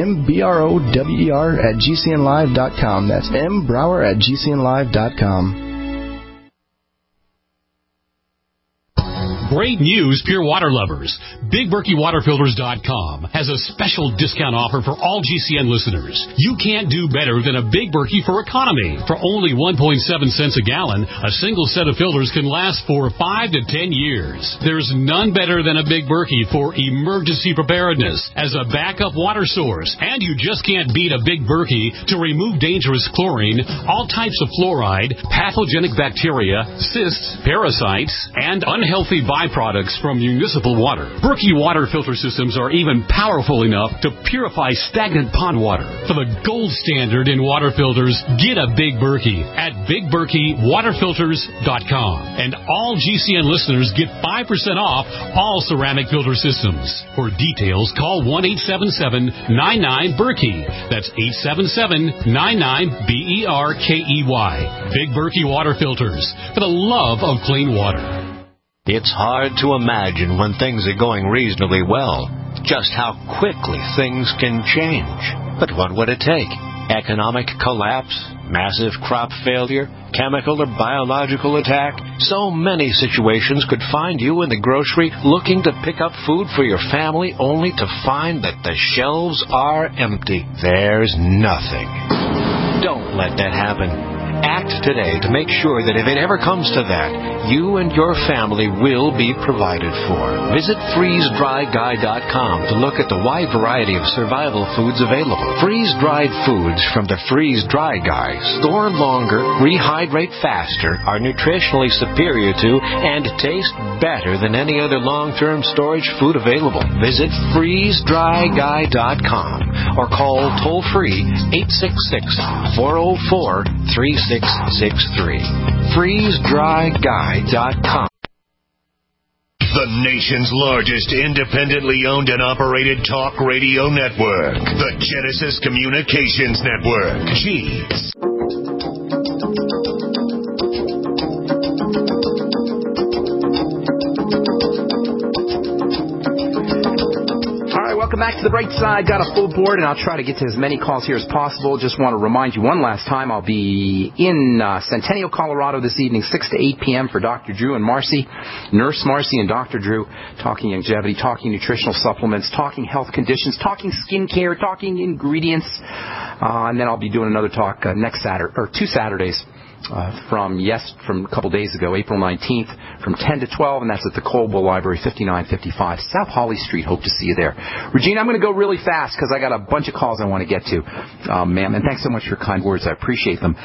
mbrower@gcnlive.com. That's mbrower@gcnlive.com. Great news, pure water lovers. BigBerkeyWaterFilters.com has a special discount offer for all GCN listeners. You can't do better than a Big Berkey for economy. For only 1.7 cents a gallon, a single set of filters can last for 5 to 10 years. There's none better than a Big Berkey for emergency preparedness as a backup water source. And you just can't beat a Big Berkey to remove dangerous chlorine, all types of fluoride, pathogenic bacteria, cysts, parasites, and unhealthy byproducts from municipal water. Berkey water filter systems are even powerful enough to purify stagnant pond water. For the gold standard in water filters, get a Big Berkey at BigBerkeyWaterFilters.com. And all GCN listeners get 5% off all ceramic filter systems. For details, call 1-877-99-BERKEY. That's 877-99-BERKEY. Big Berkey Water Filters, for the love of clean water. It's hard to imagine when things are going reasonably well, just how quickly things can change. But what would it take? Economic collapse? Massive crop failure? Chemical or biological attack? So many situations could find you in the grocery looking to pick up food for your family only to find that the shelves are empty. There's nothing. Don't let that happen. Act today to make sure that if it ever comes to that, you and your family will be provided for. Visit freezedryguy.com to look at the wide variety of survival foods available. Freeze-dried foods from the Freeze Dry Guy store longer, rehydrate faster, are nutritionally superior to, and taste better than any other long-term storage food available. Visit freezedryguy.com or call toll-free 866-404-3663. FreezeDryGuy.com. The nation's largest independently owned and operated talk radio network. The Genesis Communications Network. Geez. Welcome back to the Bright Side. Got a full board, and I'll try to get to as many calls here as possible. Just want to remind you one last time, I'll be in Centennial, Colorado this evening, 6 to 8 p.m. for Dr. Drew and Marcy, Nurse Marcy and Dr. Drew, talking longevity, talking nutritional supplements, talking health conditions, talking skincare, talking ingredients. And then I'll be doing another talk next Saturday, or 2 Saturdays. From a couple days ago, April 19th, from 10 to 12, and that's at the Colville Library, 5955 South Holly Street. Hope to see you there. Regina, I'm going to go really fast because I got a bunch of calls I want to get to, ma'am, and thanks so much for your kind words. I appreciate them.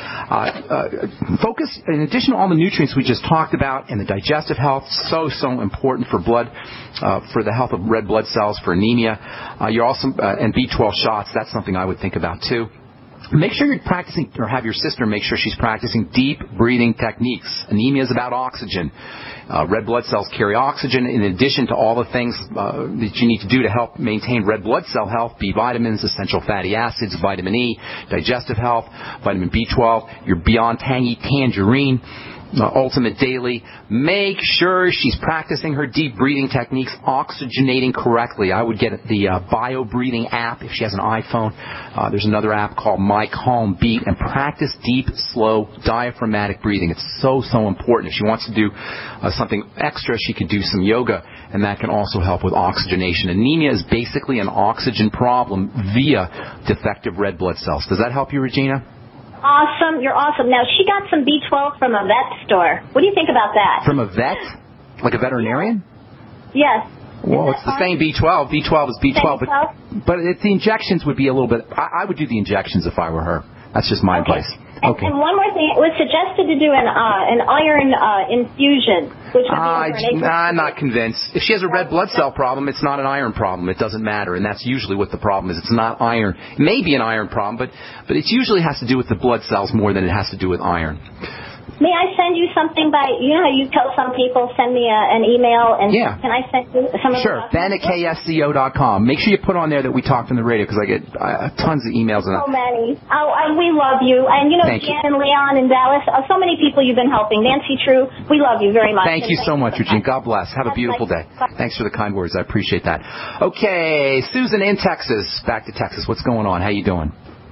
Focus, in addition to all the nutrients we just talked about, and the digestive health, so important for blood, for the health of red blood cells, for anemia. You're also, and B12 shots, that's something I would think about too. Make sure you're practicing, or have your sister make sure she's practicing deep breathing techniques. Anemia is about oxygen. Red blood cells carry oxygen in addition to all the things that you need to do to help maintain red blood cell health, B vitamins, essential fatty acids, vitamin E, digestive health, vitamin B12, your Beyond Tangy Tangerine, Ultimate Daily. Make sure she's practicing her deep breathing techniques, oxygenating correctly. I would get the Bio Breathing app if she has an iPhone. There's another app called My Calm Beat, and practice deep, slow, diaphragmatic breathing. It's so important. If she wants to do something extra, she could do some yoga, and that can also help with oxygenation. Anemia is basically an oxygen problem via defective red blood cells. Does that help you, Regina? Awesome. You're awesome. Now, she got some B12 from a vet store. What do you think about that? From a vet? Like a veterinarian? Yes. Well, it's the same B12. B12 is B12. But the injections would be a little bit... I would do the injections if I were her. That's just my advice. Okay. And one more thing. It was suggested to do an iron infusion. Which I'm not convinced. If she has a red blood cell problem, it's not an iron problem. It doesn't matter. And that's usually what the problem is. It's not iron. It may be an iron problem, but it usually has to do with the blood cells more than it has to do with iron. may I send you something by, you know how you tell some people, send me an email, and can I send you some of the Sure, Ben at KSCO.com. Make sure you put on there that we talked on the radio, because I get tons of emails. So many. We love you. And, you know, Jan and Leon in Dallas, so many people you've been helping. Nancy True, we love you very much. Thank you so much, Regine. God bless. Have a beautiful day. Thanks for the kind words. I appreciate that. Okay, Susan in Texas. Back to Texas. What's going on? How you doing?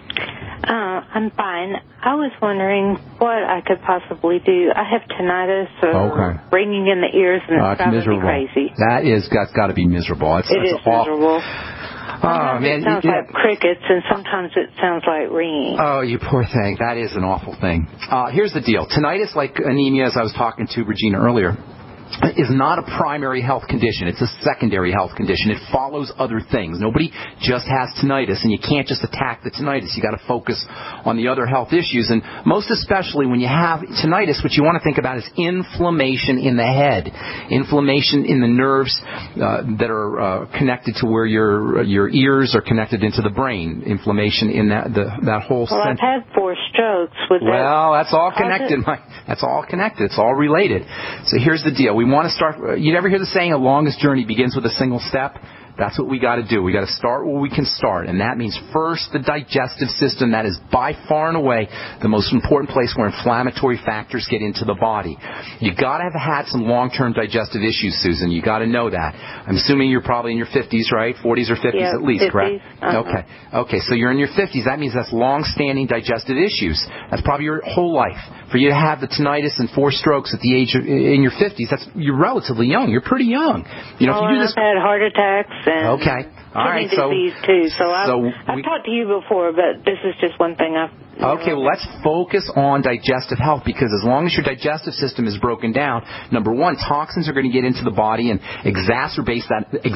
I'm fine. I was wondering what I could possibly do. I have tinnitus or ringing in the ears, and it's driving me crazy. That's got to be miserable. It is miserable. Sometimes it sounds like crickets, and sometimes it sounds like ringing. Oh, you poor thing. That is an awful thing. Here's the deal. Tinnitus, like anemia, as I was talking to Regina earlier, is not a primary health condition. It's a secondary health condition. It follows other things. Nobody just has tinnitus, and you can't just attack the tinnitus. You got to focus on the other health issues, and most especially when you have tinnitus, what you want to think about is inflammation in the head, inflammation in the nerves that are connected to where your ears are connected into the brain, inflammation in that whole Well, I've had 4 strokes. That's all connected. That's all connected. It's all related. So here's the deal. We want to start. You never hear the saying, "A longest journey begins with a single step." That's what we got to do. We got to start where we can start, and that means first the digestive system. That is by far and away the most important place where inflammatory factors get into the body. You got to have had some long-term digestive issues, Susan. You got to know that. I'm assuming you're probably in your 50s, right? 40s or 50s at least, 50s. correct? Okay. So you're in your 50s. That means that's long-standing digestive issues. That's probably your whole life. For you to have the tinnitus and 4 strokes at the age of, in your 50s, you're relatively young. You're pretty young. You know, if you do this, I've had heart attacks and kidney disease too. So I've talked to you before, but this is just one thing I've. Okay, well, let's focus on digestive health, because as long as your digestive system is broken down, number one, toxins are going to get into the body and exacerbate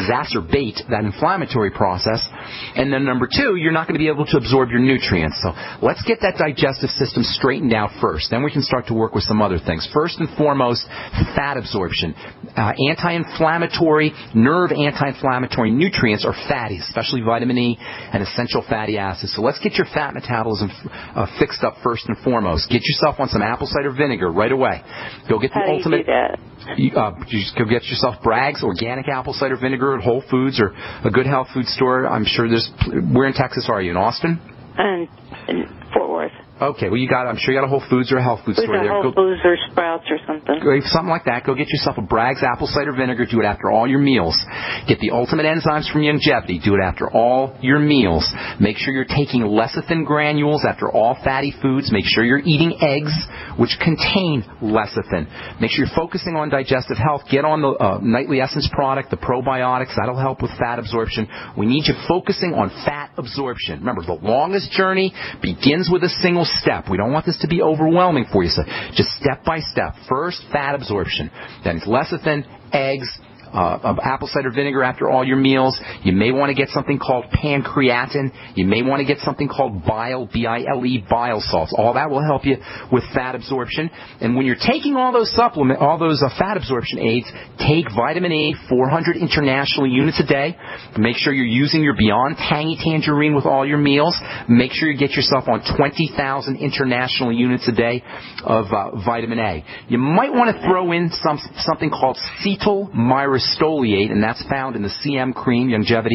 that inflammatory process. And then number two, you're not going to be able to absorb your nutrients. So let's get that digestive system straightened out first. Then we can start to work with some other things. First and foremost, fat absorption. Anti-inflammatory, nerve anti-inflammatory nutrients are fatty, especially vitamin E and essential fatty acids. So let's get your fat metabolism fixed up first and foremost. Get yourself on some apple cider vinegar right away. Go get the ultimate. How do you do that? You just go get yourself Bragg's organic apple cider vinegar at Whole Foods or a good health food store. I'm sure where in Texas are you? In Austin? In Fort Worth. Okay, well, I'm sure you got a Whole Foods or a health food store there. Whole Foods or Sprouts or something. Something like that. Go get yourself a Bragg's apple cider vinegar. Do it after all your meals. Get the ultimate enzymes from Youngevity. Do it after all your meals. Make sure you're taking lecithin granules after all fatty foods. Make sure you're eating eggs, which contain lecithin. Make sure you're focusing on digestive health. Get on the Nightly Essence product, the probiotics. That'll help with fat absorption. We need you focusing on fat absorption. Remember, the longest journey begins with a single step. We don't want this to be overwhelming for you. So just step by step. First, fat absorption. Then lecithin, eggs, apple cider vinegar after all your meals. You may want to get something called pancreatin. You may want to get something called bile, B-I-L-E, bile salts. All that will help you with fat absorption. And when you're taking all those fat absorption aids, take vitamin E, 400 international units a day. Make sure you're using your Beyond Tangy Tangerine with all your meals. Make sure you get yourself on 20,000 international units a day of vitamin A. You might want to throw in something called cetyl myristoyate, and that's found in the CM cream,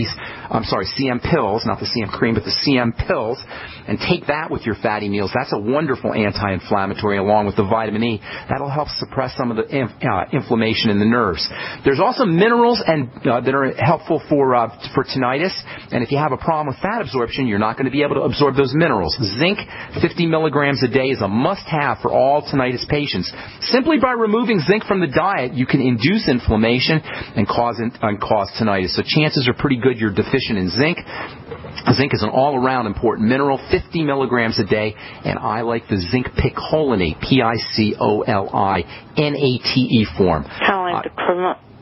CM pills, not the CM cream, but the CM pills, and take that with your fatty meals. That's a wonderful anti-inflammatory along with the vitamin E. That'll help suppress some of the inflammation in the nerves. There's also minerals that are helpful for tinnitus, and if you have a problem with fat absorption, you're not going to be able to absorb those minerals. Zinc, 50 milligrams a day, is a must-have for all tinnitus patients. Simply by removing zinc from the diet, you can induce inflammation and cause tinnitus. So chances are pretty good you're deficient in zinc. Zinc is an all-around important mineral, 50 milligrams a day, and I like the zinc picolinate, Picolinate form. Kind of like the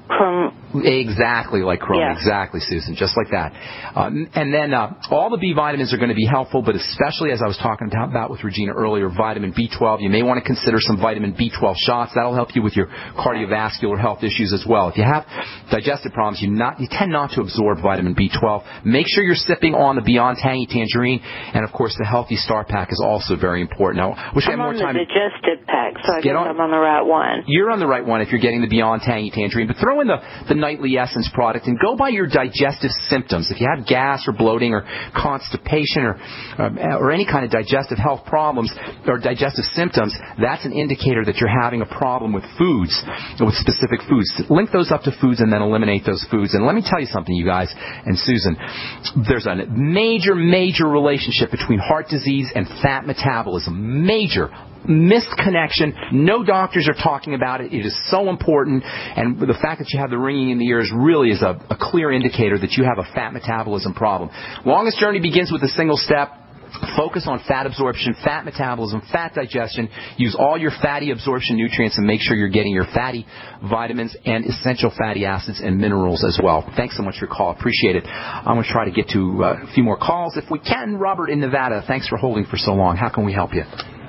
Chrome. Exactly like Chrome. Yeah. Exactly, Susan. Just like that. And then all the B vitamins are going to be helpful, but especially, as I was talking about with Regina earlier, vitamin B12. You may want to consider some vitamin B12 shots. That'll help you with your cardiovascular health issues as well. If you have digestive problems, you tend not to absorb vitamin B12. Make sure you're sipping on the Beyond Tangy Tangerine. And, of course, the Healthy Star Pack is also very important. Now, wish I had more time. I'm on the digestive pack, so I guess I'm on the right one. You're on the right one if you're getting the Beyond Tangy Tangerine. But throw in the Nightly Essence product and go by your digestive symptoms. If you have gas or bloating or constipation or any kind of digestive health problems or digestive symptoms, that's an indicator that you're having a problem with foods, with specific foods. Link those up to foods and then eliminate those foods. And let me tell you something, you guys and Susan. There's a major relationship between heart disease and fat metabolism. Major misconnection. No doctors are talking about it. It is so important. And the fact that you have the ringing in the ears really is a clear indicator that you have a fat metabolism problem. Longest Journey begins with a single step. Focus on fat absorption, fat metabolism, fat digestion. Use all your fatty absorption nutrients and make sure you're getting your fatty vitamins and essential fatty acids and minerals as well. Thanks so much for your call. Appreciate it. I'm going to try to get to a few more calls if we can. Robert in Nevada, thanks for holding for so long. How can we help you?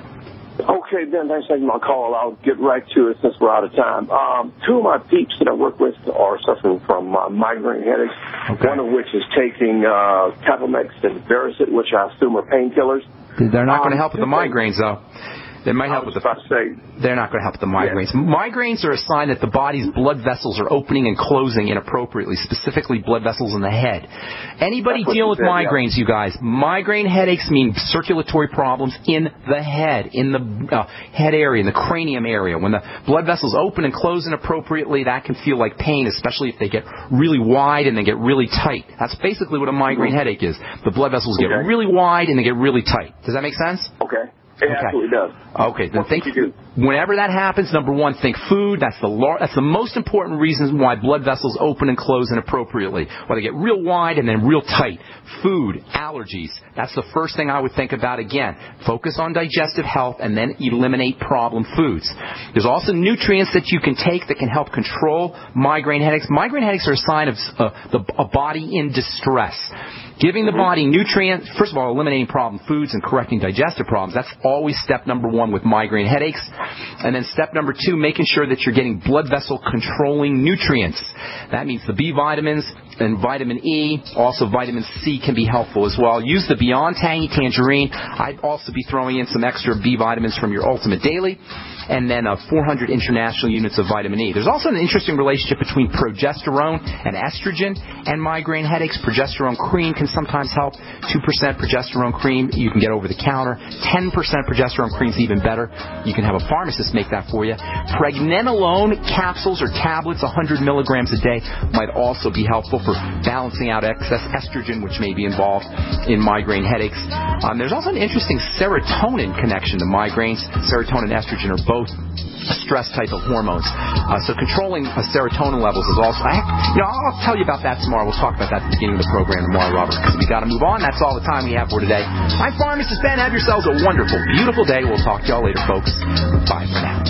Okay, Ben, thanks for taking my call. I'll get right to it since we're out of time. Two of my peeps that I work with are suffering from migraine headaches, one of which is taking Capomex and Verised, which I assume are painkillers. They're not going to help with the migraines, though. They might help with they're not going to help with the migraines. Yeah. Migraines are a sign that the body's blood vessels are opening and closing inappropriately, specifically blood vessels in the head. Anybody dealing with migraines, you guys, migraine headaches mean circulatory problems in the head, in the head area, in the cranium area. When the blood vessels open and close inappropriately, that can feel like pain, especially if they get really wide and they get really tight. That's basically what a migraine headache is. The blood vessels get really wide and they get really tight. Does that make sense? Okay. It absolutely does. Okay, then whenever that happens, number one, think food. That's the most important reason why blood vessels open and close inappropriately. Why they get real wide and then real tight. Food, allergies. That's the first thing I would think about again. Focus on digestive health and then eliminate problem foods. There's also nutrients that you can take that can help control migraine headaches. Migraine headaches are a sign of a body in distress. Giving the body nutrients, first of all, eliminating problem foods and correcting digestive problems. That's always step number one with migraine headaches. And then step number two, making sure that you're getting blood vessel controlling nutrients. That means the B vitamins and vitamin E. Also, vitamin C can be helpful as well. Use the Beyond Tangy Tangerine. I'd also be throwing in some extra B vitamins from your Ultimate Daily. And then 400 international units of vitamin E. There's also an interesting relationship between progesterone and estrogen and migraine headaches. Progesterone cream can sometimes help. 2% progesterone cream you can get over the counter. 10% progesterone cream is even better. You can have a pharmacist make that for you. Pregnenolone capsules or tablets, 100 milligrams a day, might also be helpful for balancing out excess estrogen, which may be involved in migraine headaches. There's also an interesting serotonin connection to migraines. Serotonin and estrogen are both stress type of hormones. So controlling serotonin levels is also... I'll tell you about that tomorrow. We'll talk about that at the beginning of the program tomorrow, Robert, because we got to move on. That's all the time we have for today. I'm Pharmacist Ben. Have yourselves a wonderful, beautiful day. We'll talk to y'all later, folks. Bye for now.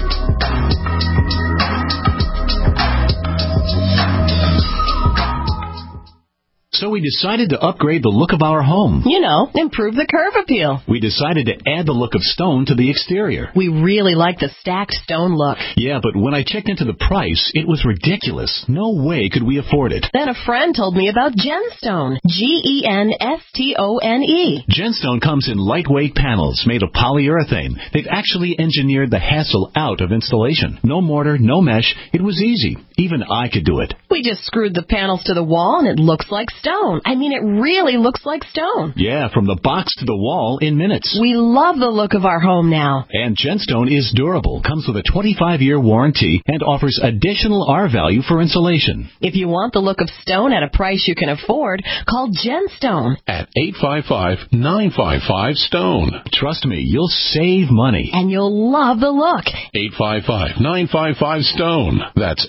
So we decided to upgrade the look of our home. You know, improve the curve appeal. We decided to add the look of stone to the exterior. We really like the stacked stone look. Yeah, but when I checked into the price, it was ridiculous. No way could we afford it. Then a friend told me about Genstone. Genstone. Genstone comes in lightweight panels made of polyurethane. They've actually engineered the hassle out of installation. No mortar, no mesh. It was easy. Even I could do it. We just screwed the panels to the wall and it looks like stone. I mean, it really looks like stone. Yeah, from the box to the wall in minutes. We love the look of our home now. And Genstone is durable, comes with a 25-year warranty, and offers additional R-value for insulation. If you want the look of stone at a price you can afford, call Genstone. At 855-955-STONE. Trust me, you'll save money. And you'll love the look. 855-955-STONE. That's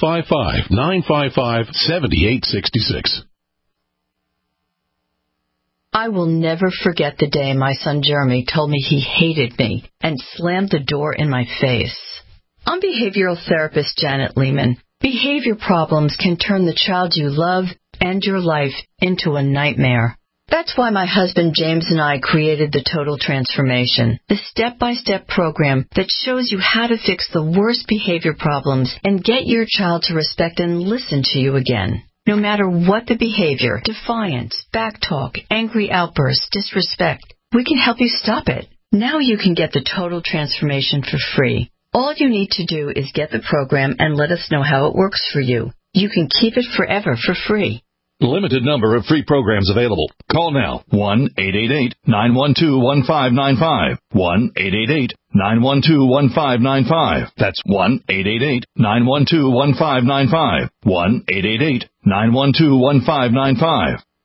855-955-7866. I will never forget the day my son Jeremy told me he hated me and slammed the door in my face. I'm behavioral therapist Janet Lehman. Behavior problems can turn the child you love and your life into a nightmare. That's why my husband James and I created the Total Transformation, the step-by-step program that shows you how to fix the worst behavior problems and get your child to respect and listen to you again. No matter what the behavior, defiance, backtalk, angry outbursts, disrespect, we can help you stop it. Now you can get the Total Transformation for free. All you need to do is get the program and let us know how it works for you. You can keep it forever for free. Limited number of free programs available. Call now. 1-888-912-1595. 1-888-912-1595. That's 1-888-912-1595. 1-888-912-1595.